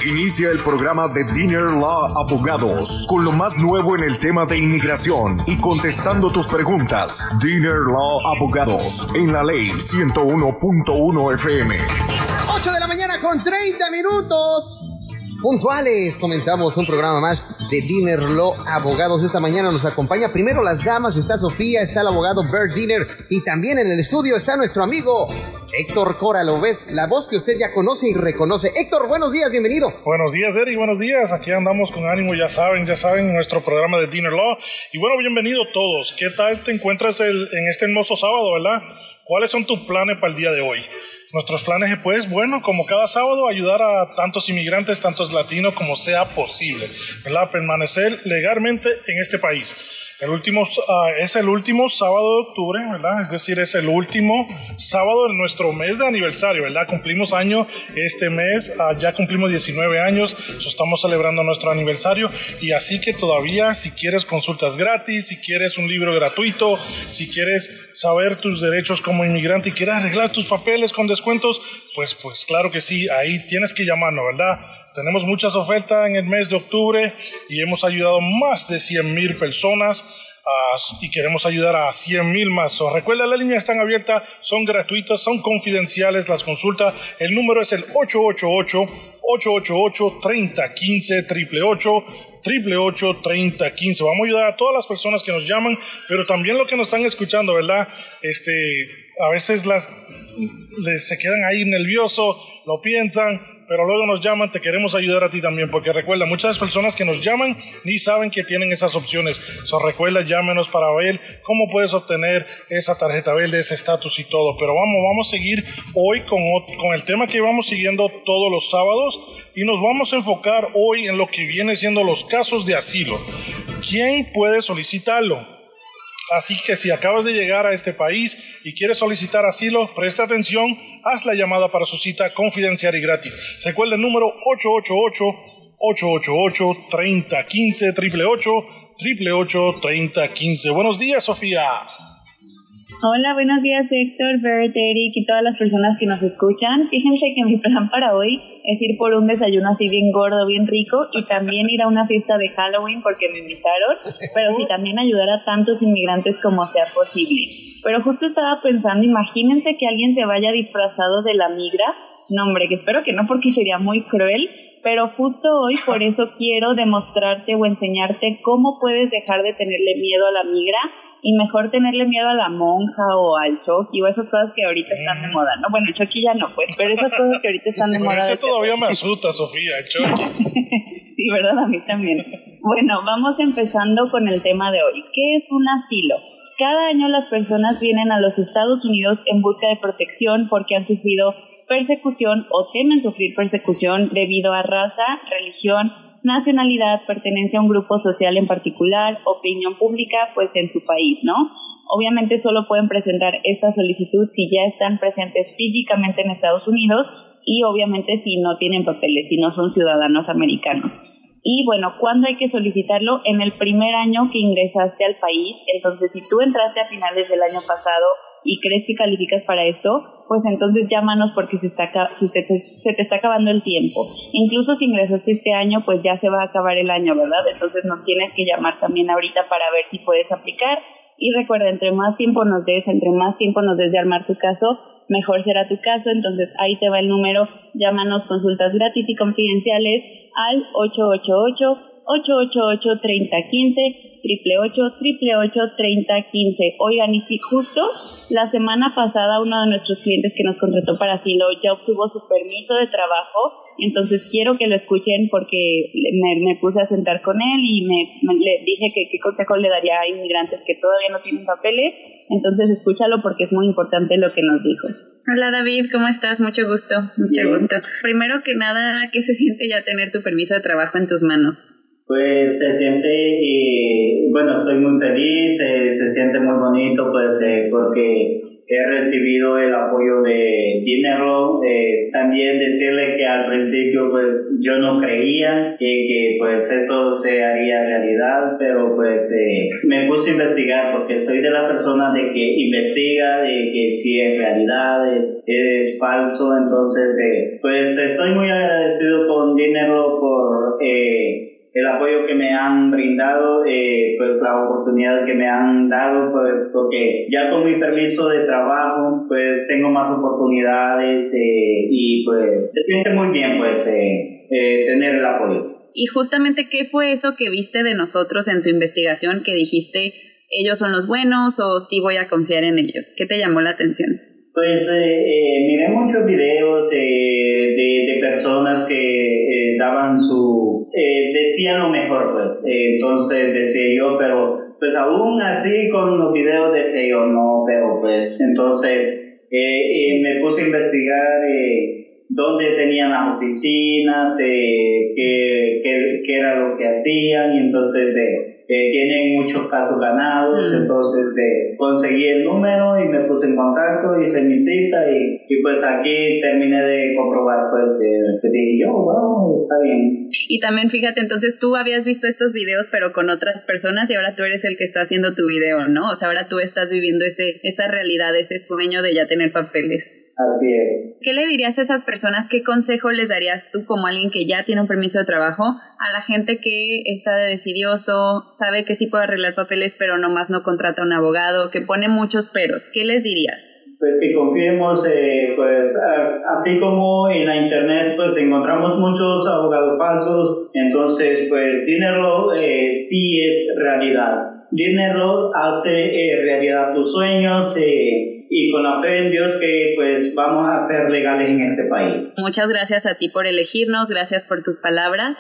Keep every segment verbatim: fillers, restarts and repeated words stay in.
Inicia el programa de Dinner Law Abogados con lo más nuevo en el tema de inmigración y contestando tus preguntas. Dinner Law Abogados en la ley ciento uno punto uno F M. ocho de la mañana con treinta minutos. Puntuales, comenzamos un programa más de Dinner Law Abogados. Esta mañana nos acompaña primero las damas, está Sofía, está el abogado Bert Dinner y también en el estudio está nuestro amigo Héctor Cora. Lo ves, la voz que usted ya conoce y reconoce. Héctor, buenos días, bienvenido. Buenos días, Eric, buenos días. Aquí andamos con ánimo, ya saben, ya saben, nuestro programa de Dinner Law. Y bueno, bienvenido todos. ¿Qué tal te encuentras el, en este hermoso sábado, verdad? ¿Cuáles son tus planes para el día de hoy? Nuestros planes, pues, bueno, como cada sábado, ayudar a tantos inmigrantes, tantos latinos como sea posible, ¿verdad? Permanecer legalmente en este país. El último, uh, es el último sábado de octubre, ¿verdad? Es decir, es el último sábado de nuestro mes de aniversario, ¿verdad? Cumplimos año este mes, uh, ya cumplimos diecinueve años, so estamos celebrando nuestro aniversario y así que todavía si quieres consultas gratis, si quieres un libro gratuito, si quieres saber tus derechos como inmigrante y quieres arreglar tus papeles con descuentos, pues, pues claro que sí, ahí tienes que llamarnos, ¿verdad? Tenemos muchas ofertas en el mes de octubre y hemos ayudado más de cien mil personas uh, y queremos ayudar a cien mil más. So, recuerda, las líneas están abiertas, son gratuitas, son confidenciales las consultas. El número es el ocho ocho ocho, ocho ocho ocho, tres cero uno cinco, ocho ocho ocho, ocho ocho ocho, tres cero uno cinco. Vamos a ayudar a todas las personas que nos llaman, pero también los que nos están escuchando, ¿verdad? Este, a veces las, les, se quedan ahí nerviosos, lo piensan, pero luego nos llaman, te queremos ayudar a ti también, porque recuerda, muchas personas que nos llaman ni saben que tienen esas opciones. So, recuerda, llámenos para ver cómo puedes obtener esa tarjeta verde, ese estatus y todo. Pero vamos, vamos a seguir hoy con, con el tema que vamos siguiendo todos los sábados y nos vamos a enfocar hoy en lo que viene siendo los casos de asilo. ¿Quién puede solicitarlo? Así que si acabas de llegar a este país y quieres solicitar asilo, presta atención, haz la llamada para su cita confidencial y gratis. Recuerda el número ocho ocho ocho, ocho ocho ocho, tres cero uno cinco, ocho ocho ocho, ocho ocho ocho, tres cero uno cinco. Buenos días, Sofía. Hola, buenos días, Héctor, Bert, Eric y todas las personas que nos escuchan. Fíjense que mi plan para hoy es ir por un desayuno así bien gordo, bien rico y también ir a una fiesta de Halloween porque me invitaron, pero sí también ayudar a tantos inmigrantes como sea posible. Pero justo estaba pensando, imagínense que alguien se vaya disfrazado de la migra. No, hombre, que espero que no porque sería muy cruel, pero justo hoy por eso quiero demostrarte o enseñarte cómo puedes dejar de tenerle miedo a la migra y mejor tenerle miedo a la monja o al Chucky o esas cosas que ahorita están de moda, ¿no? Bueno, el Chucky ya no, pues, pero esas cosas que ahorita están de moda. Eso todavía me asusta, Sofía, el Chucky. Sí, ¿verdad? A mí también. Bueno, vamos empezando con el tema de hoy. ¿Qué es un asilo? Cada año las personas vienen a los Estados Unidos en busca de protección porque han sufrido persecución o temen sufrir persecución debido a raza, religión, nacionalidad, pertenencia a un grupo social en particular, opinión pública, pues en su país, ¿no? Obviamente solo pueden presentar esta solicitud si ya están presentes físicamente en Estados Unidos y obviamente si no tienen papeles, si no son ciudadanos americanos. Y bueno, ¿cuándo hay que solicitarlo? En el primer año que ingresaste al país. Entonces, si tú entraste a finales del año pasado y crees que calificas para esto, pues entonces llámanos porque se, está, se, te, se te está acabando el tiempo. Incluso si ingresaste este año, pues ya se va a acabar el año, ¿verdad? Entonces nos tienes que llamar también ahorita para ver si puedes aplicar. Y recuerda, entre más tiempo nos des, entre más tiempo nos des de armar tu caso, mejor será tu caso. Entonces ahí te va el número, llámanos, consultas gratis y confidenciales al ocho ocho ocho, ocho ocho ocho, tres cero uno cinco, ocho ocho ocho, ocho ocho ocho, tres cero uno cinco. Oigan, y si justo la semana pasada uno de nuestros clientes que nos contrató para asilo ya obtuvo su permiso de trabajo, entonces quiero que lo escuchen porque me, me puse a sentar con él y me, me le dije que qué consejo le daría a inmigrantes que todavía no tienen papeles. Entonces escúchalo porque es muy importante lo que nos dijo. Hola David, ¿cómo estás? Mucho gusto, mucho Bien. gusto. Primero que nada, ¿qué se siente ya tener tu permiso de trabajo en tus manos? Pues se siente, eh, bueno, estoy muy feliz, eh, se siente muy bonito, pues eh, porque he recibido el apoyo de Dinner Law. Eh, también decirle que al principio pues yo no creía que, que pues esto se haría realidad, pero pues eh, me puse a investigar porque soy de la persona de que investiga, de que si es realidad, es, es falso. Entonces eh, pues estoy muy agradecido con Dinner Law brindado, eh, pues la oportunidad que me han dado, pues porque ya con mi permiso de trabajo, pues tengo más oportunidades eh, y pues se siente muy bien, pues eh, eh, tener el apoyo. Y justamente, ¿qué fue eso que viste de nosotros en tu investigación que dijiste, ellos son los buenos o sí voy a confiar en ellos? ¿Qué te llamó la atención? Pues eh, eh, miré muchos videos de, de, de personas que eh, daban su, eh, decían lo mejor, pues. Eh, entonces decía yo, pero pues aún así con los videos decía yo, no, pero pues entonces eh, eh, me puse a investigar eh, dónde tenían las oficinas, eh, qué, qué, qué era lo que hacían, y entonces eh, eh, tienen muchos casos ganados, mm. entonces eh, conseguí el número y me puse en contacto, hice mi cita y, y pues aquí terminé de comprobar, pues eh, que dije yo, wow, está bien. Y también fíjate, entonces tú habías visto estos videos pero con otras personas y ahora tú eres el que está haciendo tu video, ¿no? O sea, ahora tú estás viviendo ese esa realidad, ese sueño de ya tener papeles. Así es. ¿Qué le dirías a esas personas? ¿Qué consejo les darías tú como alguien que ya tiene un permiso de trabajo a la gente que está de decidioso, sabe que sí puede arreglar papeles pero nomás no contrata a un abogado, que pone muchos peros? ¿Qué les dirías? Pues que confiemos, eh, pues a, así como en la internet pues encontramos muchos abogados falsos, entonces pues Dinero eh, sí es realidad. Dinero hace eh, realidad tus sueños eh, y con la fe en Dios que pues vamos a ser legales en este país. Muchas gracias a ti por elegirnos, gracias por tus palabras.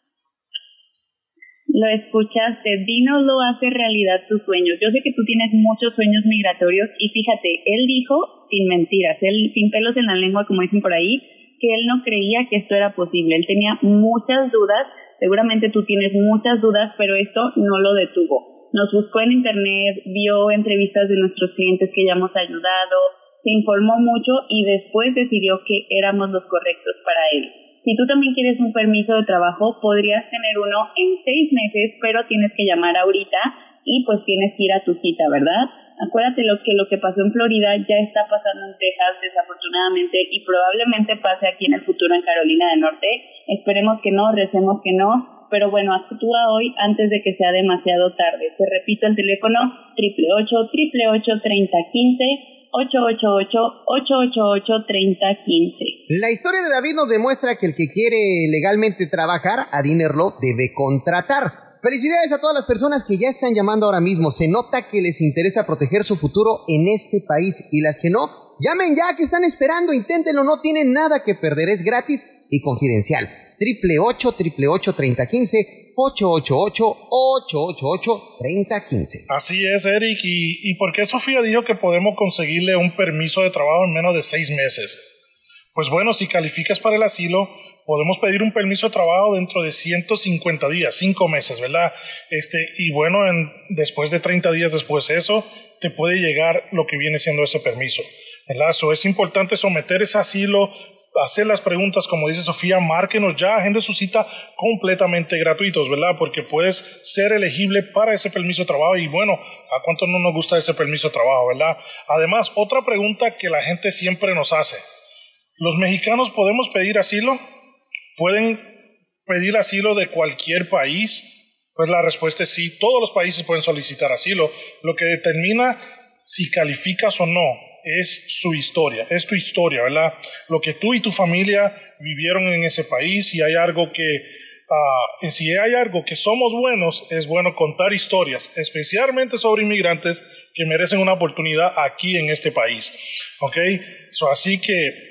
Lo escuchaste, Dino lo hace realidad tus sueños. Yo sé que tú tienes muchos sueños migratorios y fíjate, él dijo sin mentiras, él sin pelos en la lengua, como dicen por ahí, que él no creía que esto era posible. Él tenía muchas dudas, seguramente tú tienes muchas dudas, pero esto no lo detuvo. Nos buscó en internet, vio entrevistas de nuestros clientes que ya hemos ayudado, se informó mucho y después decidió que éramos los correctos para él. Si tú también quieres un permiso de trabajo, podrías tener uno en seis meses, pero tienes que llamar ahorita y pues tienes que ir a tu cita, ¿verdad? Acuérdate lo que lo que pasó en Florida ya está pasando en Texas, desafortunadamente, y probablemente pase aquí en el futuro en Carolina del Norte. Esperemos que no, recemos que no, pero bueno, actúa hoy antes de que sea demasiado tarde. Te repito el teléfono, ocho ocho ocho, ocho ocho ocho, tres cero uno cinco, ocho ocho ocho, ocho ocho ocho, tres cero uno cinco. La historia de David nos demuestra que el que quiere legalmente trabajar, a Dinero debe contratar. Felicidades a todas las personas que ya están llamando ahora mismo. Se nota que les interesa proteger su futuro en este país. Y las que no, llamen ya, que están esperando. Inténtenlo, no tienen nada que perder. Es gratis y confidencial. ocho ocho ocho, ocho ocho ocho, tres cero uno cinco, ocho ocho ocho, ocho ocho ocho, tres cero uno cinco. Así es, Eric. ¿Y, y por qué Sofía dijo que podemos conseguirle un permiso de trabajo en menos de seis meses? Pues bueno, si calificas para el asilo, podemos pedir un permiso de trabajo dentro de ciento cincuenta días, cinco meses, ¿verdad? Este, y bueno, en, después de treinta días después de eso, te puede llegar lo que viene siendo ese permiso, ¿verdad? So, es importante someter ese asilo, hacer las preguntas, como dice Sofía, márquenos ya, agende su cita completamente gratuitos, ¿verdad? Porque puedes ser elegible para ese permiso de trabajo y bueno, ¿a cuánto no nos gusta ese permiso de trabajo, verdad? Además, otra pregunta que la gente siempre nos hace, ¿los mexicanos podemos pedir asilo? ¿Pueden pedir asilo de cualquier país? Pues la respuesta es sí, todos los países pueden solicitar asilo. Lo que determina si calificas o no es su historia, es tu historia, ¿verdad? Lo que tú y tu familia vivieron en ese país, si hay algo que, uh, si hay algo que somos buenos, es bueno contar historias, especialmente sobre inmigrantes que merecen una oportunidad aquí en este país, ¿ok? So, así que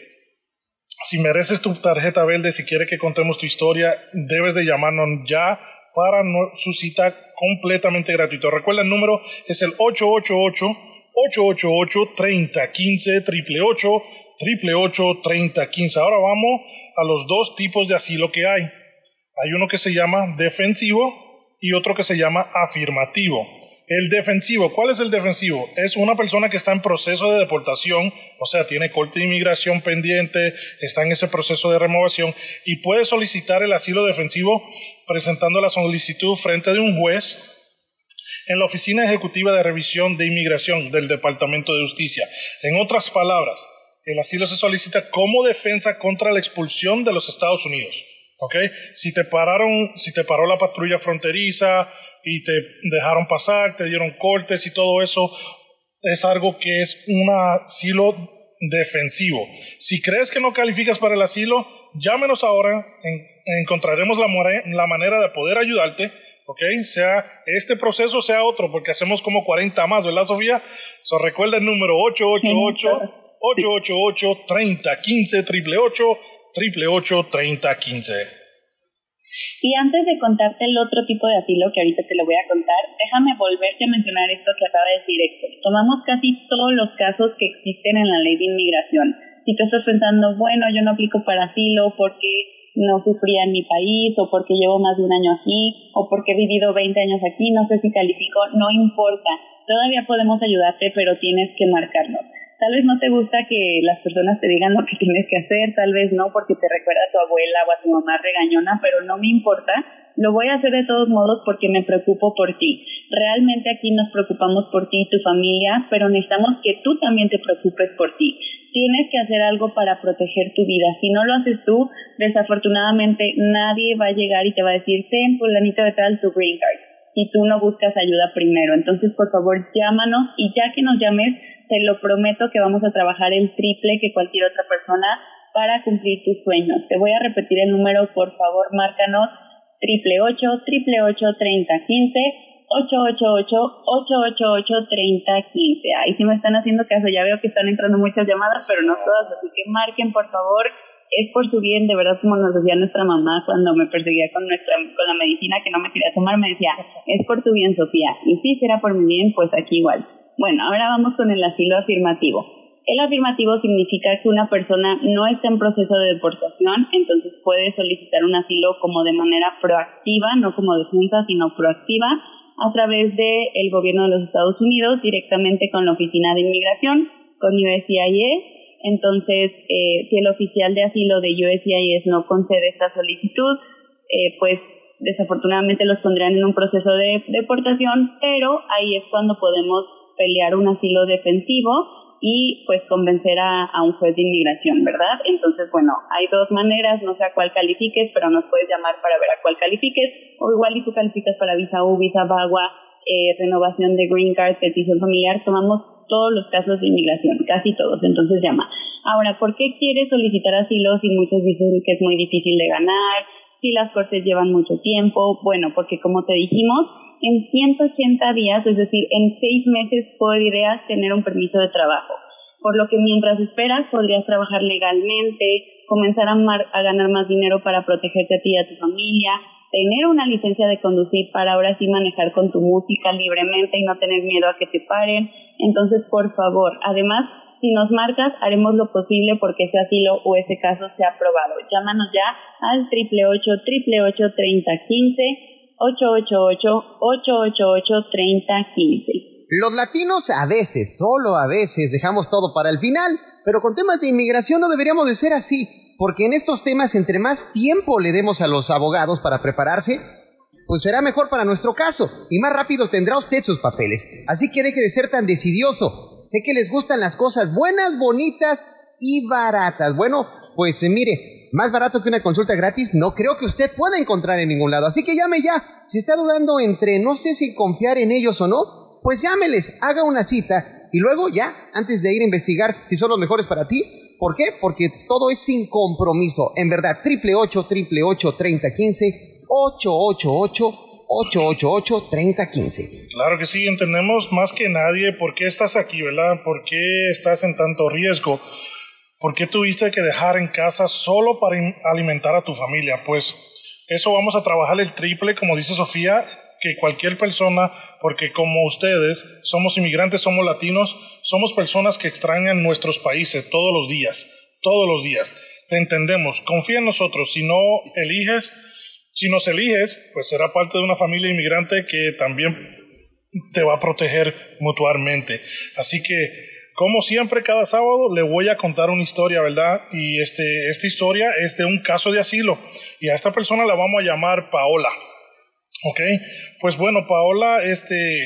si mereces tu tarjeta verde, si quieres que contemos tu historia, debes de llamarnos ya para no, su cita completamente gratuito. Recuerda, el número es el ocho ocho ocho, ocho ocho ocho, tres cero uno cinco, ocho ocho ocho, ocho ocho ocho, tres cero uno cinco. Ahora vamos a los dos tipos de asilo que hay. Hay uno que se llama defensivo y otro que se llama afirmativo. El defensivo, ¿cuál es el defensivo? Es una persona que está en proceso de deportación, o sea, tiene corte de inmigración pendiente, está en ese proceso de removación y puede solicitar el asilo defensivo presentando la solicitud frente de un juez en la Oficina Ejecutiva de Revisión de Inmigración del Departamento de Justicia. En otras palabras, el asilo se solicita como defensa contra la expulsión de los Estados Unidos. ¿ok? Si te pararon, si te paró la patrulla fronteriza y te dejaron pasar, te dieron cortes y todo eso, es algo que es un asilo defensivo. Si crees que no calificas para el asilo, llámenos ahora, en, encontraremos la, la manera de poder ayudarte, ¿ok? Sea este proceso, sea otro, porque hacemos como cuarenta más, ¿verdad, Sofía? So, recuerda el número ocho ocho ocho, ocho ocho ocho, tres cero uno cinco, ocho ocho ocho, ocho ocho ocho, tres cero uno cinco. Y antes de contarte el otro tipo de asilo que ahorita te lo voy a contar, déjame volverte a mencionar esto que acaba de decir Héctor. Tomamos casi todos los casos que existen en la ley de inmigración. Si tú estás pensando, bueno, yo no aplico para asilo porque no sufría en mi país, o porque llevo más de un año aquí, o porque he vivido veinte años aquí, no sé si califico, no importa. Todavía podemos ayudarte, pero tienes que marcarnos. Tal vez no te gusta que las personas te digan lo que tienes que hacer, tal vez no porque te recuerda a tu abuela o a tu mamá regañona, pero no me importa. Lo voy a hacer de todos modos porque me preocupo por ti. Realmente aquí nos preocupamos por ti y tu familia, pero necesitamos que tú también te preocupes por ti. Tienes que hacer algo para proteger tu vida. Si no lo haces tú, desafortunadamente nadie va a llegar y te va a decir, ten, fulanito de tal, tu green card, si tú no buscas ayuda primero. Entonces, por favor, llámanos, y ya que nos llames, te lo prometo que vamos a trabajar el triple que cualquier otra persona para cumplir tus sueños. Te voy a repetir el número, por favor, márcanos triple ocho, triple ocho, treinta, quince, ocho ocho ocho, ocho ocho ocho, treinta, quince. Ahí sí me están haciendo caso, ya veo que están entrando muchas llamadas, pero no todas, así que marquen, por favor. Es por su bien, de verdad, como nos decía nuestra mamá cuando me perseguía con nuestra con la medicina que no me quería tomar, me decía, es por tu bien, Sofía. Y si será por mi bien, pues aquí igual. Bueno, ahora vamos con el asilo afirmativo. El afirmativo significa que una persona no está en proceso de deportación, entonces puede solicitar un asilo como de manera proactiva, no como defensa, sino proactiva, a través del gobierno de los Estados Unidos, directamente con la Oficina de Inmigración, con U S C I S. Entonces, eh, si el oficial de asilo de U S C I S no concede esta solicitud, eh, pues desafortunadamente los pondrán en un proceso de deportación, pero ahí es cuando podemos pelear un asilo defensivo y pues convencer a, a un juez de inmigración, ¿verdad? Entonces, bueno, hay dos maneras, no sé a cuál califiques, pero nos puedes llamar para ver a cuál califiques, o igual y tú calificas para visa U, visa VAWA, eh, renovación de green card, petición familiar, tomamos todos los casos de inmigración, casi todos, entonces llama. Ahora, ¿por qué quieres solicitar asilo si muchos dicen que es muy difícil de ganar, si las cortes llevan mucho tiempo? Bueno, porque como te dijimos, en ciento ochenta días, es decir, en seis meses podrías tener un permiso de trabajo, por lo que mientras esperas podrías trabajar legalmente, comenzar a, mar, a ganar más dinero para protegerte a ti y a tu familia, tener una licencia de conducir para ahora sí manejar con tu música libremente y no tener miedo a que te paren. Entonces, por favor, además, si nos marcas, haremos lo posible porque ese asilo o ese caso sea aprobado. Llámanos ya al triple ocho, triple ocho, treinta, quince, ocho ocho ocho, ocho ocho ocho, treinta, quince. Los latinos a veces, solo a veces, dejamos todo para el final, pero con temas de inmigración no deberíamos de ser así, porque en estos temas, entre más tiempo le demos a los abogados para prepararse, pues será mejor para nuestro caso, y más rápido tendrá usted sus papeles. Así que deje de ser tan decidioso. Sé que les gustan las cosas buenas, bonitas y baratas. Bueno, pues eh, mire, más barato que una consulta gratis no creo que usted pueda encontrar en ningún lado. Así que llame ya. Si está dudando entre no sé si confiar en ellos o no, pues llámeles, haga una cita y luego ya, antes de ir a investigar si son los mejores para ti. ¿Por qué? Porque todo es sin compromiso. En verdad, triple ocho, triple ocho, treinta, quince, ocho ocho ocho, ocho ocho ocho, treinta, quince. Claro que sí, entendemos más que nadie por qué estás aquí, ¿verdad? ¿Por qué estás en tanto riesgo? ¿Por qué tuviste que dejar en casa solo para alimentar a tu familia? Pues eso vamos a trabajar el triple, como dice Sofía, que cualquier persona, porque como ustedes somos inmigrantes, somos latinos, somos personas que extrañan nuestros países todos los días, todos los días. Te entendemos, confía en nosotros. Si no eliges, si nos eliges, pues será parte de una familia inmigrante que también te va a proteger mutuamente. Así que, como siempre, cada sábado le voy a contar una historia, ¿verdad? Y este, esta historia es de un caso de asilo. Y a esta persona la vamos a llamar Paola. Ok, pues bueno, Paola este,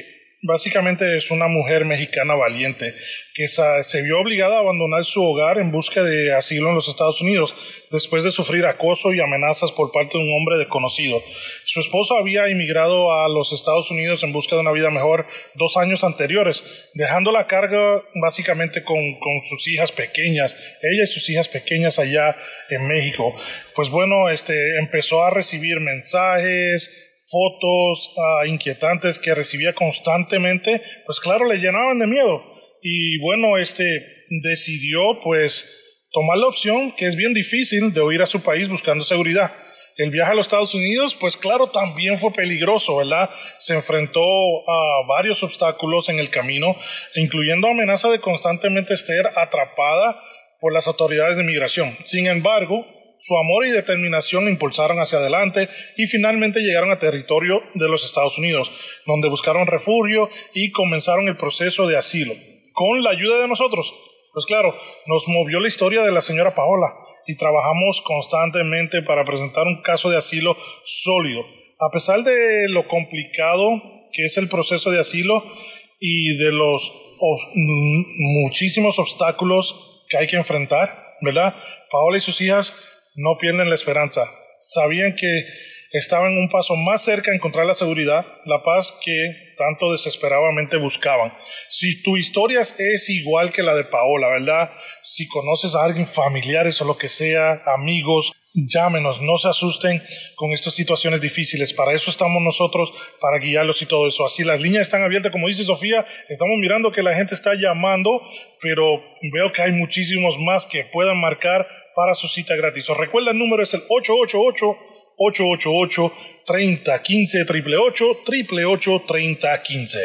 Básicamente es una mujer mexicana valiente que se vio obligada a abandonar su hogar en busca de asilo en los Estados Unidos después de sufrir acoso y amenazas por parte de un hombre desconocido. Su esposo había emigrado a los Estados Unidos en busca de una vida mejor dos años anteriores, dejando la carga básicamente con, con sus hijas pequeñas, ella y sus hijas pequeñas allá en México. Pues bueno, este, empezó a recibir mensajes, fotos uh, inquietantes que recibía constantemente, pues claro, le llenaban de miedo. Y bueno, este decidió pues tomar la opción, que es bien difícil, de huir a su país buscando seguridad. El viaje a los Estados Unidos, pues claro, también fue peligroso, ¿verdad? Se enfrentó a varios obstáculos en el camino, incluyendo amenaza de constantemente estar atrapada por las autoridades de migración. Sin embargo, su amor y determinación la impulsaron hacia adelante y finalmente llegaron a territorio de los Estados Unidos, donde buscaron refugio y comenzaron el proceso de asilo. Con la ayuda de nosotros, pues claro, nos movió la historia de la señora Paola y trabajamos constantemente para presentar un caso de asilo sólido. A pesar de lo complicado que es el proceso de asilo y de los oh, muchísimos obstáculos que hay que enfrentar, ¿verdad? Paola y sus hijas no pierden la esperanza. Sabían que estaban un paso más cerca de encontrar la seguridad, la paz que tanto desesperadamente buscaban. Si tu historia es igual que la de Paola, ¿verdad? Si conoces a alguien, familiares o lo que sea, amigos, llámenos, no se asusten con estas situaciones difíciles. Para eso estamos nosotros, para guiarlos y todo eso. Así las líneas están abiertas, como dice Sofía, estamos mirando que la gente está llamando, pero veo que hay muchísimos más que puedan marcar para su cita gratis. Os recuerda, el número es el ocho ocho ocho, ocho ocho ocho, tres cero uno cinco, ocho ocho ocho, ocho ocho ocho, tres cero uno cinco.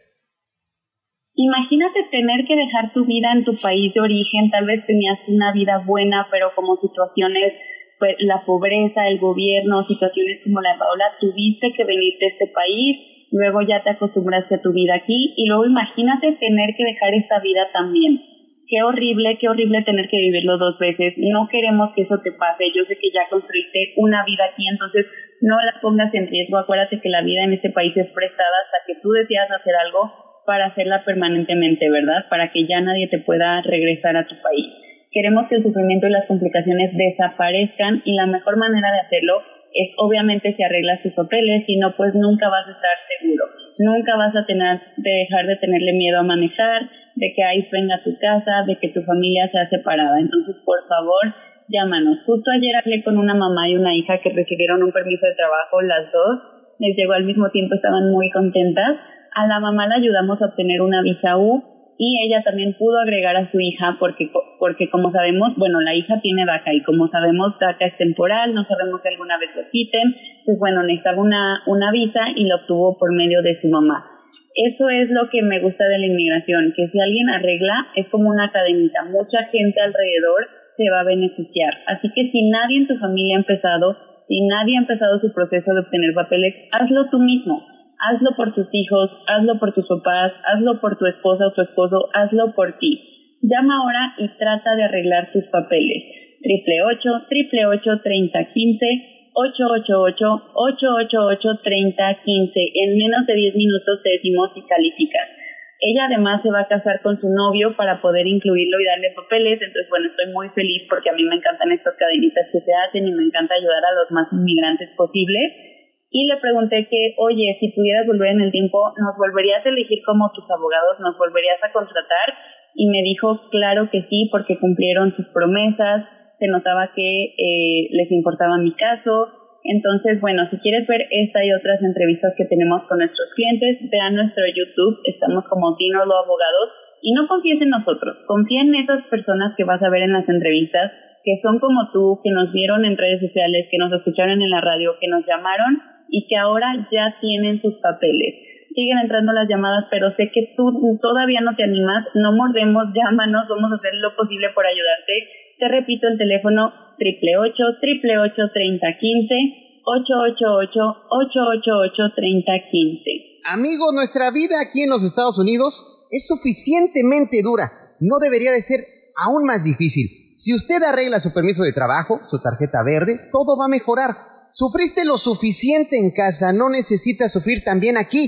Imagínate tener que dejar tu vida en tu país de origen. Tal vez tenías una vida buena, pero como situaciones, pues la pobreza, el gobierno, situaciones como la de Paola, tuviste que venirte a este país, luego ya te acostumbraste a tu vida aquí, y luego imagínate tener que dejar esta vida también. Qué horrible, qué horrible tener que vivirlo dos veces. No queremos que eso te pase. Yo sé que ya construiste una vida aquí, entonces no la pongas en riesgo. Acuérdate que la vida en este país es prestada hasta que tú decidas hacer algo para hacerla permanentemente, ¿verdad? Para que ya nadie te pueda regresar a tu país. Queremos que el sufrimiento y las complicaciones desaparezcan, y la mejor manera de hacerlo es obviamente si arreglas tus papeles. Si no, pues nunca vas a estar seguro. Nunca vas a tener de dejar de tenerle miedo a manejar, de que ICE venga a tu casa, de que tu familia sea separada. Entonces, por favor, llámanos. Justo ayer hablé con una mamá y una hija que recibieron un permiso de trabajo, las dos. Les llegó al mismo tiempo, estaban muy contentas. A la mamá la ayudamos a obtener una visa U, y ella también pudo agregar a su hija porque, porque como sabemos, bueno, la hija tiene DACA, y como sabemos, DACA es temporal, no sabemos si alguna vez lo quiten. Entonces, bueno, necesitaba una, una visa y la obtuvo por medio de su mamá. Eso es lo que me gusta de la inmigración, que si alguien arregla, es como una cadenita. Mucha gente alrededor se va a beneficiar. Así que si nadie en tu familia ha empezado, si nadie ha empezado su proceso de obtener papeles, hazlo tú mismo. Hazlo por tus hijos, hazlo por tus papás, hazlo por tu esposa o tu esposo, hazlo por ti. Llama ahora y trata de arreglar tus papeles. ocho ocho ocho, ocho ocho ocho, tres cero uno cinco, ocho ocho ocho, ocho ocho ocho, tres cero uno cinco. En menos de diez minutos te decimos si calificas. Ella además se va a casar con su novio para poder incluirlo y darle papeles. Entonces, bueno, estoy muy feliz porque a mí me encantan estas cadenitas que se hacen y me encanta ayudar a los más inmigrantes posibles. Y le pregunté que, oye, si pudieras volver en el tiempo, ¿nos volverías a elegir como tus abogados? ¿Nos volverías a contratar? Y me dijo, claro que sí, porque cumplieron sus promesas, se notaba que eh, les importaba mi caso. Entonces, bueno, si quieres ver esta y otras entrevistas que tenemos con nuestros clientes, vean nuestro YouTube, estamos como Dinner Law Abogados, y no confíes en nosotros, confía en esas personas que vas a ver en las entrevistas, que son como tú, que nos vieron en redes sociales, que nos escucharon en la radio, que nos llamaron y que ahora ya tienen sus papeles. Siguen entrando las llamadas, pero sé que tú todavía no te animas, no mordemos, llámanos, vamos a hacer lo posible por ayudarte. Te repito el teléfono, ocho ocho ocho, ocho ocho ocho, tres cero uno cinco, ocho ocho ocho, ocho ocho ocho, tres cero uno cinco. Amigos, nuestra vida aquí en los Estados Unidos es suficientemente dura. No debería de ser aún más difícil. Si usted arregla su permiso de trabajo, su tarjeta verde, todo va a mejorar. Sufriste lo suficiente en casa, no necesitas sufrir también aquí.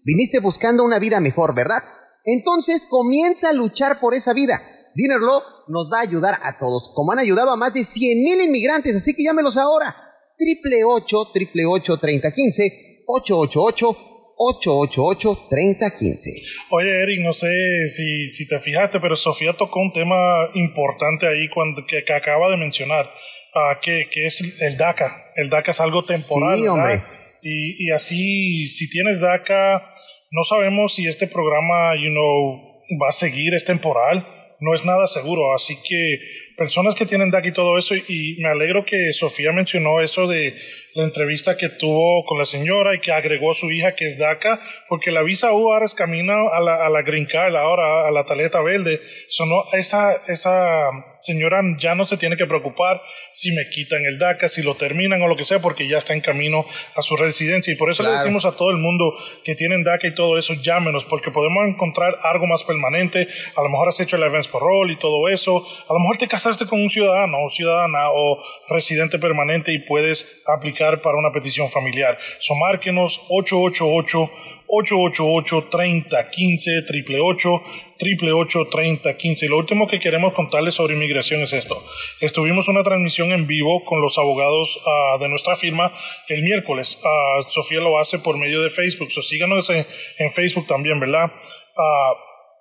Viniste buscando una vida mejor, ¿verdad? Entonces comienza a luchar por esa vida. Dinner Law nos va a ayudar a todos, como han ayudado a más de cien mil inmigrantes, así que llámelos ahora. Triple ocho, triple ocho, treinta quince, ocho ocho ocho, ocho ocho ocho, treinta quince. Oye, Eric, no sé si, si te fijaste, pero Sofía tocó un tema importante ahí cuando, que, que acaba de mencionar, uh, que, que es el DACA. El DACA es algo temporal, sí, hombre. ¿verdad? Y, y así, si tienes DACA, no sabemos si este programa, you know, va a seguir, es temporal. No es nada seguro, así que personas que tienen DACA y todo eso, y me alegro que Sofía mencionó eso de la entrevista que tuvo con la señora y que agregó a su hija que es DACA, porque la visa U ahora es camino a la, a la Green Card, ahora a la tarjeta verde. So no, esa, esa señora ya no se tiene que preocupar si me quitan el DACA, si lo terminan o lo que sea, porque ya está en camino a su residencia. Y por eso claro. le decimos a todo el mundo que tienen DACA y todo eso, llámenos, porque podemos encontrar algo más permanente. A lo mejor has hecho el advance parole y todo eso. A lo mejor te casaste con un ciudadano o ciudadana o residente permanente y puedes aplicar para una petición familiar. So, márquenos ocho ocho ocho, ocho ocho ocho, treinta quince, ocho ocho ocho, treinta quince. Y lo último que queremos contarles sobre inmigración es esto. Estuvimos una transmisión en vivo con los abogados uh, de nuestra firma el miércoles. Uh, Sofía lo hace por medio de Facebook. So, síganos en, en Facebook también, ¿verdad? Uh,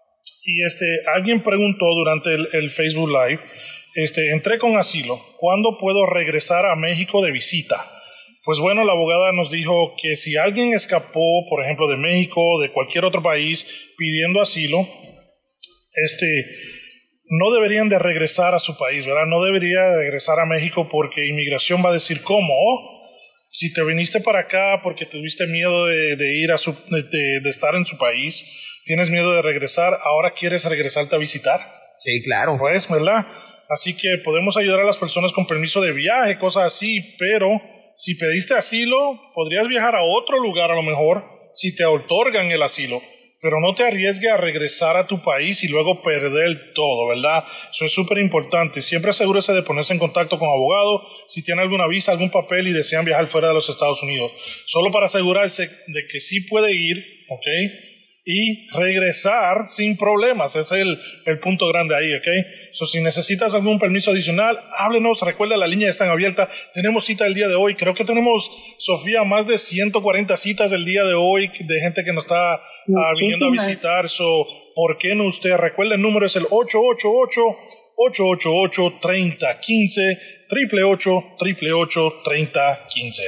y este, alguien preguntó durante el, el Facebook Live, este, entré con asilo. ¿Cuándo puedo regresar a México de visita? Pues bueno, la abogada nos dijo que si alguien escapó, por ejemplo, de México, de cualquier otro país, pidiendo asilo, este, no deberían de regresar a su país, ¿verdad? No debería de regresar a México porque inmigración va a decir, ¿cómo? Si te viniste para acá porque tuviste miedo de, de ir a su, de, de estar en su país, tienes miedo de regresar, ahora quieres regresarte a visitar. Sí, claro. Pues, ¿verdad? Así que podemos ayudar a las personas con permiso de viaje, cosas así, pero si pediste asilo, podrías viajar a otro lugar a lo mejor, si te otorgan el asilo, pero no te arriesgues a regresar a tu país y luego perder todo, ¿verdad? Eso es súper importante. Siempre asegúrese de ponerse en contacto con abogado, si tiene alguna visa, algún papel y desean viajar fuera de los Estados Unidos, solo para asegurarse de que sí puede ir, ¿ok? Y regresar sin problemas. Ese es el, el punto grande ahí, ¿ok? So, si necesitas algún permiso adicional, háblenos. Recuerda, la línea está abierta. Tenemos cita el día de hoy. Creo que tenemos, Sofía, más de ciento cuarenta citas el día de hoy de gente que nos está uh, viniendo a visitar. So, ¿por qué no usted? Recuerda, el número es el ocho ocho ocho, ocho ocho ocho, treinta quince, ocho ocho ocho, treinta quince.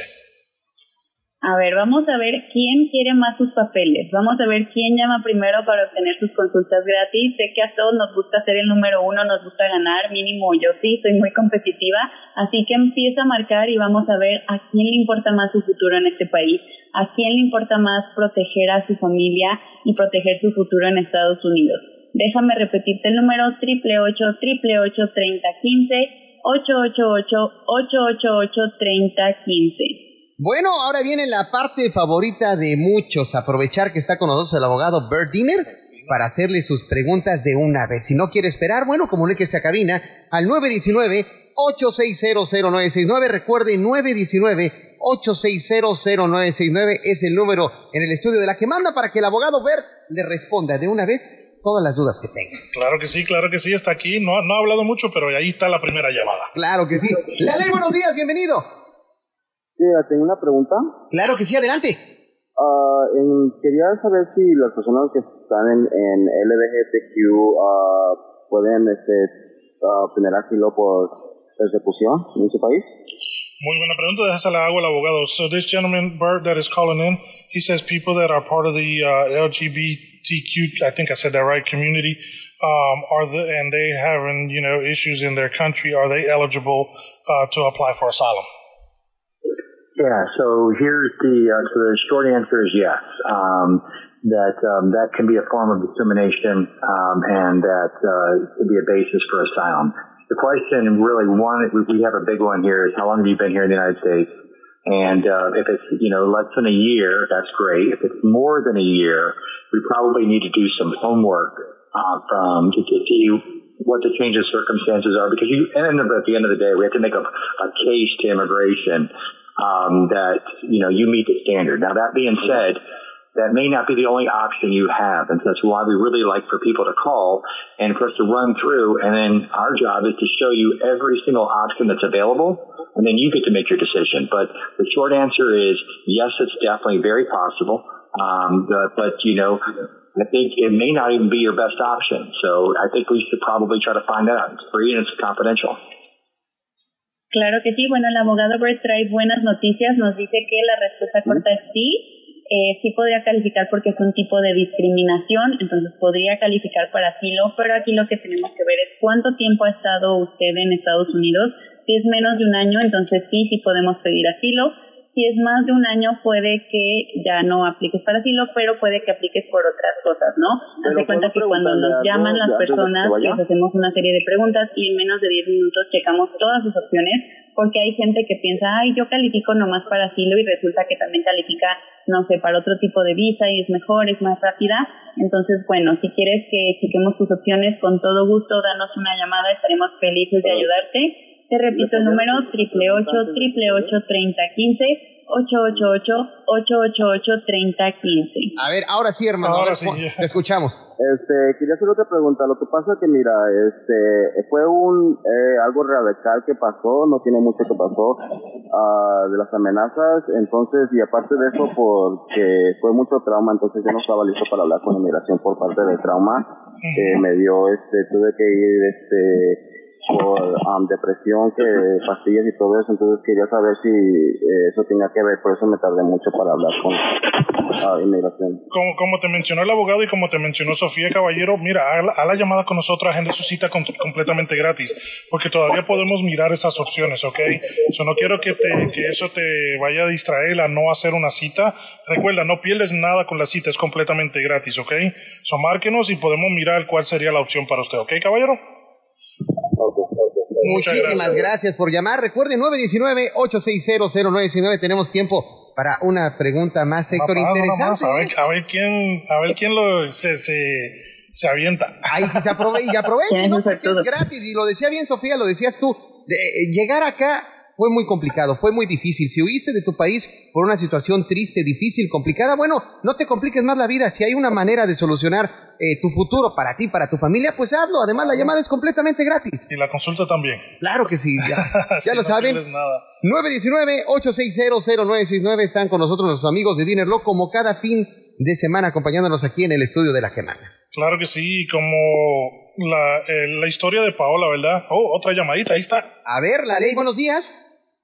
A ver, vamos a ver quién quiere más sus papeles. Vamos a ver quién llama primero para obtener sus consultas gratis. Sé que a todos nos gusta ser el número uno, nos gusta ganar, mínimo yo sí, soy muy competitiva. Así que empieza a marcar y vamos a ver a quién le importa más su futuro en este país, a quién le importa más proteger a su familia y proteger su futuro en Estados Unidos. Déjame repetirte el número ocho ocho ocho, ocho ocho ocho, treinta quince, ocho ocho ocho, ocho ocho ocho, treinta quince. Bueno, ahora viene la parte favorita de muchos, aprovechar que está con nosotros el abogado Bert Diener para hacerle sus preguntas de una vez. Si no quiere esperar, bueno, comuníquese a cabina al nueve uno nueve, ocho seis cero, cero nueve seis nueve. Recuerde, nueve uno nueve, ocho seis cero, cero nueve seis nueve es el número en el estudio de La que manda para que el abogado Bert le responda de una vez todas las dudas que tenga. Claro que sí, claro que sí, está aquí. No, no ha hablado mucho, pero ahí está la primera llamada. Claro que sí. Lale, buenos días, bienvenido. Sí, tengo una pregunta. Claro que sí, adelante. Uh, en, quería saber si las personas que están en, en L G B T Q uh, pueden este, uh, obtener asilo por persecución en su país. Muy buena pregunta, déjasela hago al abogado. So this gentleman, Bert, that is calling in, he says people that are part of the uh, L G B T Q, I think I said that right, community, um, are the, and they having, you know, issues in their country, are they eligible uh, to apply for asylum? Yeah, so here's the, uh, so the short answer is yes, um, that, um, that can be a form of discrimination, um, and that, uh, can be a basis for asylum. The question really, one, we have a big one here, is how long have you been here in the United States? And, uh, if it's, you know, less than a year, that's great. If it's more than a year, we probably need to do some homework, uh, from, to, to see what the change of circumstances are, because you end up at the end of the day, we have to make a, a case to immigration. Um, that, you know, you meet the standard. Now, that being said, that may not be the only option you have. And that's why we really like for people to call and for us to run through. And then our job is to show you every single option that's available. And then you get to make your decision. But the short answer is yes, it's definitely very possible. Um, but, but, you know, I think it may not even be your best option. So I think we should probably try to find out. It's free and it's confidential. Claro que sí. Bueno, el abogado Bert trae buenas noticias. Nos dice que la respuesta corta es sí. Eh, sí podría calificar porque es un tipo de discriminación, entonces podría calificar para asilo, pero aquí lo que tenemos que ver es cuánto tiempo ha estado usted en Estados Unidos. Si es menos de un año, entonces sí, sí podemos pedir asilo. Si es más de un año, puede que ya no apliques para asilo, pero puede que apliques por otras cosas, ¿no? Hazte cuenta que cuando nos llaman las personas, les hacemos una serie de preguntas y en menos de diez minutos checamos todas sus opciones, porque hay gente que piensa, ay, yo califico nomás para asilo y resulta que también califica, no sé, para otro tipo de visa y es mejor, es más rápida. Entonces, bueno, si quieres que chequemos tus opciones, con todo gusto, danos una llamada, estaremos felices de ayudarte. Te repito el número, ocho ocho ocho, ocho ocho ocho, tres cero uno cinco, ocho ocho ocho, ocho ocho ocho, tres cero uno cinco. A ver, ahora sí, hermano, ahora ver, sí, te escuchamos. Este, quería hacer otra pregunta. Lo que pasa es que, mira, este, fue un, eh, algo radical que pasó, no tiene mucho que pasó, uh, de las amenazas, entonces, y aparte de eso, porque fue mucho trauma, entonces yo no estaba listo para hablar con inmigración por parte del trauma, eh, me dio, este, tuve que ir, este, por um, depresión, que pastillas y todo eso, entonces quería saber si eh, eso tenía que ver, por eso me tardé mucho para hablar con uh, inmigración. Como, como te mencionó el abogado y como te mencionó Sofía Caballero, mira, a la, a la llamada con nosotros, agenda su cita con, completamente gratis, porque todavía podemos mirar esas opciones, ¿ok? So, no quiero que, te, que eso te vaya a distraer a no hacer una cita. Recuerda, no pierdes nada con la cita, es completamente gratis, ¿ok? So, márquenos y podemos mirar cuál sería la opción para usted, ¿ok, caballero? Okay, okay. Muchísimas gracias. gracias por llamar. Recuerden, nueve uno nueve, ocho seis cero, cero nueve uno nueve. Tenemos tiempo para una pregunta más, Héctor. Más, interesante. A ver, a ver quién, a ver quién lo, se, se, se avienta. Ahí se aprove y aproveche, ¿no? Porque es gratis. Y lo decía bien, Sofía, lo decías tú. De, llegar acá fue muy complicado, fue muy difícil. Si huiste de tu país por una situación triste, difícil, complicada, bueno, no te compliques más la vida. Si hay una manera de solucionar eh, tu futuro para ti, para tu familia, pues hazlo. Además, la llamada es completamente gratis. Y la consulta también. Claro que sí, ya, ya sí, lo no saben. nueve uno nueve, ocho seis cero, cero nueve seis nueve están con nosotros nuestros amigos de Dinner Law como cada fin de semana acompañándonos aquí en el estudio de La Quemana. Claro que sí, como la, eh, la historia de Paola, ¿verdad? Oh, otra llamadita, ahí está. A ver, la ley, buenos días.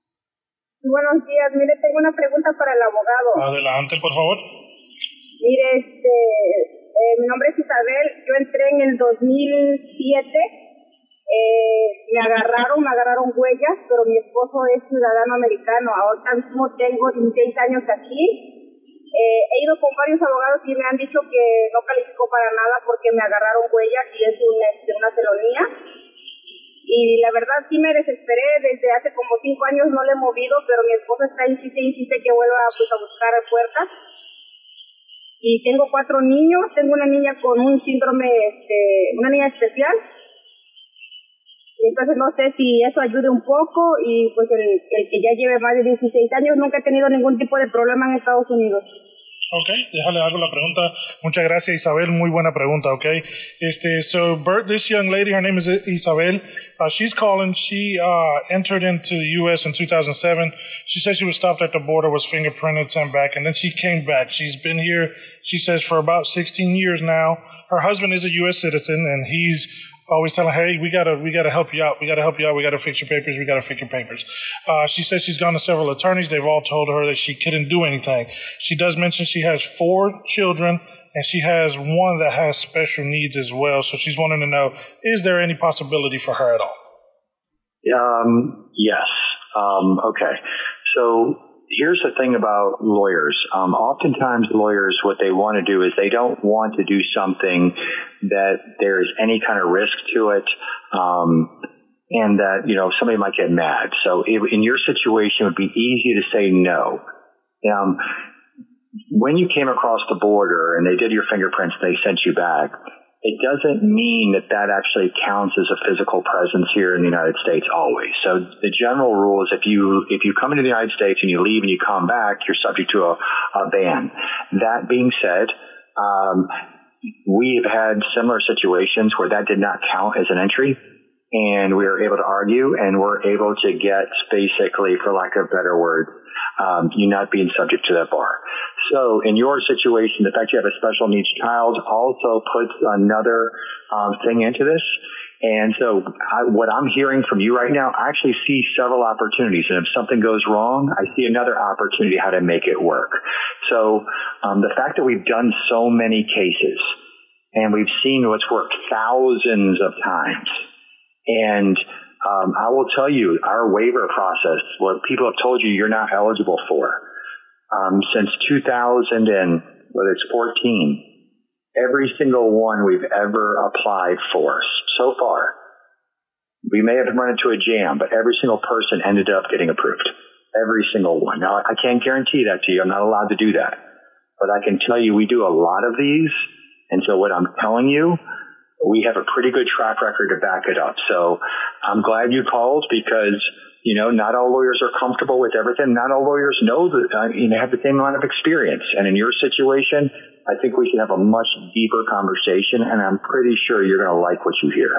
Buenos días, mire, tengo una pregunta para el abogado. Adelante, por favor. Mire, este, eh, mi nombre es Isabel, yo entré en el dos mil siete, eh, me agarraron, me agarraron huellas, pero mi esposo es ciudadano americano, ahora mismo tengo dieciséis años aquí, eh, he ido con varios abogados y me han dicho que no califico para nada porque me agarraron huellas y es una, una felonía. Y la verdad sí me desesperé, desde hace como cinco años no le he movido, pero mi esposa está insiste, insiste que vuelva pues, a buscar puertas. Y tengo cuatro niños, tengo una niña con un síndrome, este, una niña especial. Y entonces no sé si eso ayude un poco y pues el, el que ya lleve más de dieciséis años nunca ha tenido ningún tipo de problema en Estados Unidos. Ok, déjale hago la pregunta. Muchas gracias, Isabel. Muy buena pregunta, ok. Este, so, Bert, this young lady, her name is Isabel. Uh, she's calling. She uh, entered into the U S in two thousand seven. She said she was stopped at the border, was fingerprinted, sent back, and then she came back. She's been here, she says, for about sixteen years now. Her husband is a U S citizen, and he's always telling her, hey, we gotta, we gotta help you out. We gotta help you out. We gotta fix your papers. We gotta fix your papers. Uh, she says she's gone to several attorneys. They've all told her that she couldn't do anything. She does mention she has four children, and she has one that has special needs as well. So she's wanting to know, is there any possibility for her at all? Um, yes. Um, okay. So here's the thing about lawyers. Um, oftentimes lawyers, what they want to do is they don't want to do something that there's any kind of risk to it, um, and that, you know, somebody might get mad. So it, in your situation, it would be easy to say no. Um, when you came across the border and they did your fingerprints, they sent you back, it doesn't mean that that actually counts as a physical presence here in the United States always. So the general rule is if you if you come into the United States and you leave and you come back, you're subject to a, a ban. That being said, um, we have had similar situations where that did not count as an entry, and we were able to argue, and we're able to get basically, for lack of better words, um, you not being subject to that bar. So in your situation, the fact you have a special needs child also puts another um, thing into this. And so I, what I'm hearing from you right now, I actually see several opportunities. And if something goes wrong, I see another opportunity how to make it work. So um, the fact that we've done so many cases and we've seen what's worked thousands of times, and um, I will tell you, our waiver process, what people have told you you're not eligible for, um, since two thousand and whether it's fourteen, every single one we've ever applied for so far, we may have run into a jam, but every single person ended up getting approved. Every single one. Now, I can't guarantee that to you. I'm not allowed to do that. But I can tell you we do a lot of these. And so what I'm telling you, we have a pretty good track record to back it up. So I'm glad you called because, you know, not all lawyers are comfortable with everything. Not all lawyers know that, uh, you know, have the same amount of experience. And in your situation, I think we should have a much deeper conversation, and I'm pretty sure you're going to like what you hear.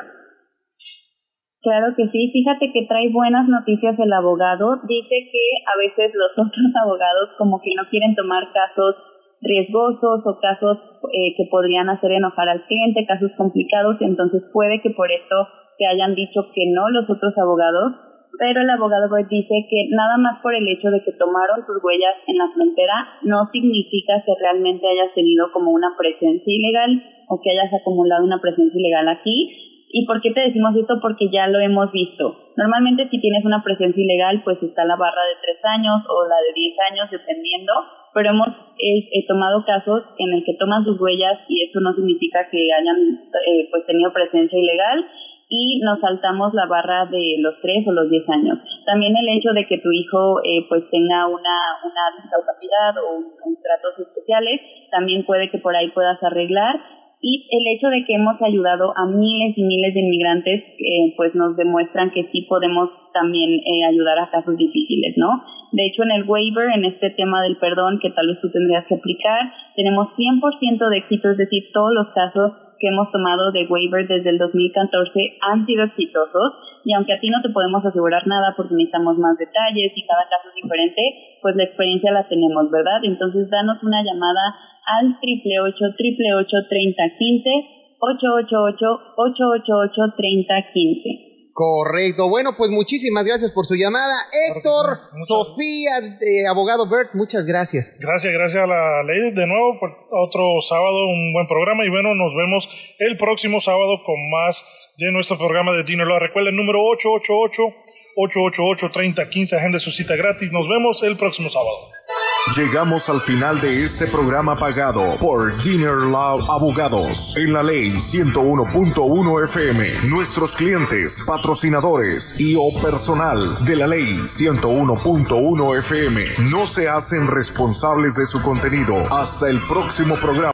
Claro que sí, fíjate que trae buenas noticias el abogado. Dice que a veces los otros abogados como que no quieren tomar casos riesgosos o casos eh, que podrían hacer enojar al cliente, casos complicados, y entonces puede que por esto te hayan dicho que no los otros abogados, pero el abogado Bert dice que nada más por el hecho de que tomaron tus huellas en la frontera no significa que realmente hayas tenido como una presencia ilegal o que hayas acumulado una presencia ilegal aquí. ¿Y por qué te decimos esto? Porque ya lo hemos visto. Normalmente si tienes una presencia ilegal, pues está la barra de tres años o la de diez años, dependiendo, pero hemos eh, eh, tomado casos en el que toman sus huellas y eso no significa que hayan eh, pues tenido presencia ilegal y nos saltamos la barra de los tres o los diez años. También el hecho de que tu hijo eh, pues tenga una, una discapacidad o un, un tratos especiales, también puede que por ahí puedas arreglar. Y el hecho de que hemos ayudado a miles y miles de inmigrantes, eh, pues nos demuestran que sí podemos también eh, ayudar a casos difíciles, ¿no? De hecho, en el waiver, en este tema del perdón que tal vez tú tendrías que aplicar, tenemos cien por ciento de éxito, es decir, todos los casos que hemos tomado de waiver desde el dos mil catorce han sido exitosos, y aunque a ti no te podemos asegurar nada porque necesitamos más detalles y cada caso es diferente, pues la experiencia la tenemos, ¿verdad? Entonces, danos una llamada al triple ocho, triple ocho, treinta, quince, ocho ocho ocho, ocho ocho ocho, treinta, quince. Correcto. Bueno, pues muchísimas gracias por su llamada. Héctor, Muchas... Sofía, eh, abogado Bert, muchas gracias. Gracias, gracias a la ley de nuevo por otro sábado, un buen programa. Y bueno, nos vemos el próximo sábado con más de nuestro programa de Dinner Law. Recuerden, número ocho ocho ocho, ocho ocho ocho, treinta, quince, agende su cita gratis. Nos vemos el próximo sábado. Llegamos al final de este programa pagado por Dinner Law Abogados en la ley ciento uno punto uno F M. Nuestros clientes, patrocinadores y o personal de la ley ciento uno punto uno F M no se hacen responsables de su contenido. Hasta el próximo programa.